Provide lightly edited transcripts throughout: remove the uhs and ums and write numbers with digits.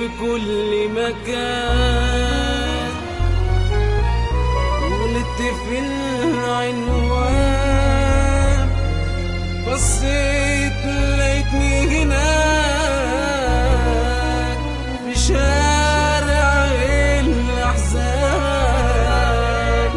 كل مكان، قلت في العنوان، بصيت لقيتني هناك في شارع الأحزان.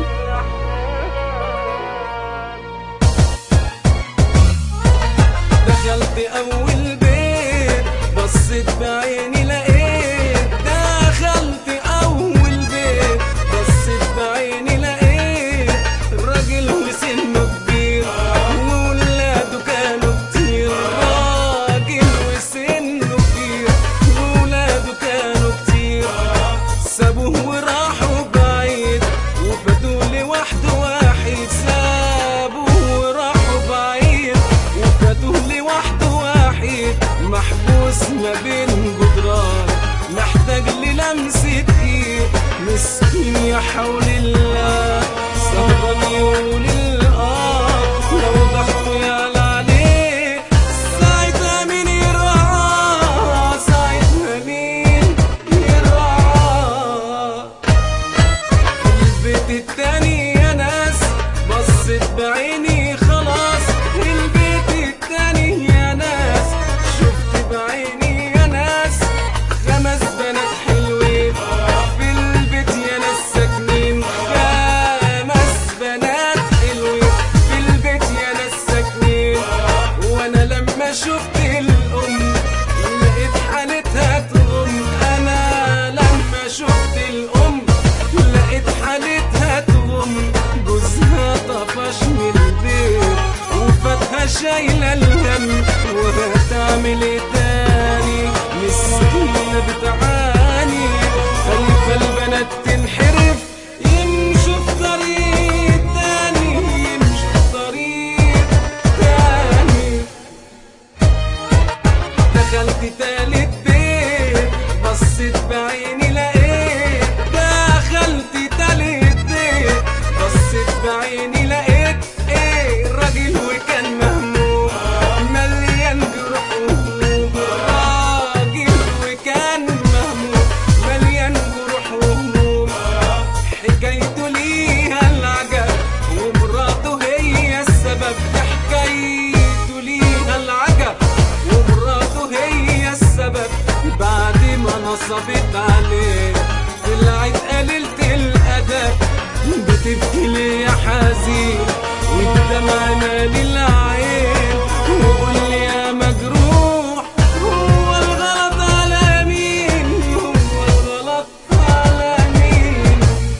دخلت أول بيت، بصيت بعيني لقيت، دخلت أول بيت، بصيت بعيني لقيت الراجل وسنه كبير وولاده كانوا كتير، راجل وسنه كبير وولاده كانوا كتير، سابوه وراحوا بعيد وفاتوا لوحده واحد، سابوه وراحوا بعيد وفاتوا لوحده واحد، محبوس ما بين جدران، محتاج للمسة ايد، مسكين يا حول الله، سهران يقول لو ضغطه يعلى عليه، ساعتها مين يرعاه، ساعتها مين يرعاه. البيت التاني يا ناس بصيت بعيني خلاص، البيت التاني يا ناس شفت بعيني يا ناس، 5 بنات حلوين في البيت يا ناس ساكنين، 5 بنات حلوين في البيت يا ناس ساكنين. وانا لما شفت الام لقيت حالتها تغم، انا لما شفت الام لقيت حالتها تغم، جوزها طفش من البيت وفاتها شايله الهم، وهتعمل ايه تاني، مسكينه بتعاني، خايفه البنات تنحرف يمشوا في طريق تاني، يمشوا في طريق تاني. دخلت تالت بيت، بصيت بعيني لقيت، دخلت تالت بيت، بصيت بعيني لقيت ايه، الراجل وكان مهموم مليان جروح وهموم، راجل وكان مهموم مليان جروح وهموم، حكايته ليها العجب ومراته هي السبب، حكايته ليها العجب ومراته هي السبب، بعد ما نصبت عليه طلعت قليلة الأدب، بتبكي ليه يا حزين والدمع مالي العين، وقول لي يا مجروح هو الغلط على مين، هو الغلط على مين.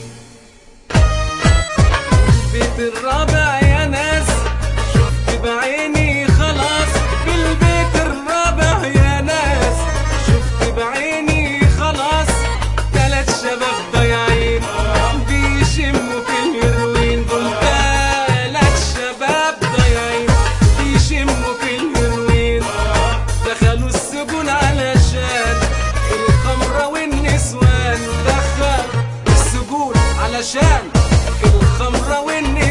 البيت الرابع يا ناس شفت بعيني خلاص، في البيت الرابع يا ناس شفت بعيني خلاص، 3 شباب ضايعين بيشموا في الهيروين، دول 3 شباب ضايعين بيشموا في الهيروين، دخلوا السجون علشان الخمرة والنسوان، دخلوا السجون علشان الخمرة والنسوان.